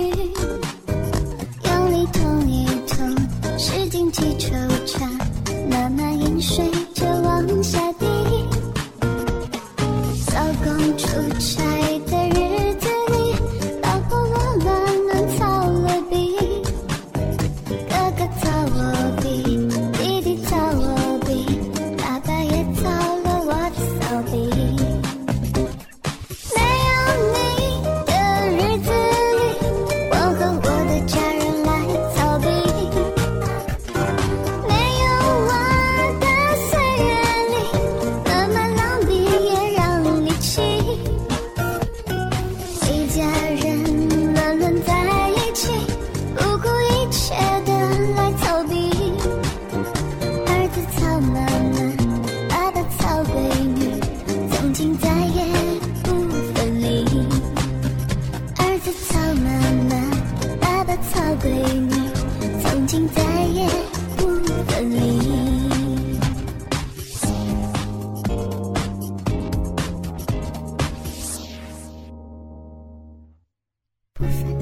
用力痛一痛，是经济惆怅，慢慢饮水就往下滴。老公出差的日子里，老婆我乱乱操了逼，哥哥操我逼，弟弟操我逼，爸爸也操了我的骚逼。没有你的日子里，我和我的家人来操逼，没有我的岁月里，慢慢浪逼也让力气。一家人乱乱在一起，不顾一切的来操逼。儿子操妈妈，爸爸操闺女，从今再也不分离。儿子操妈妈，爸爸操闺女，从今再也不分离。不分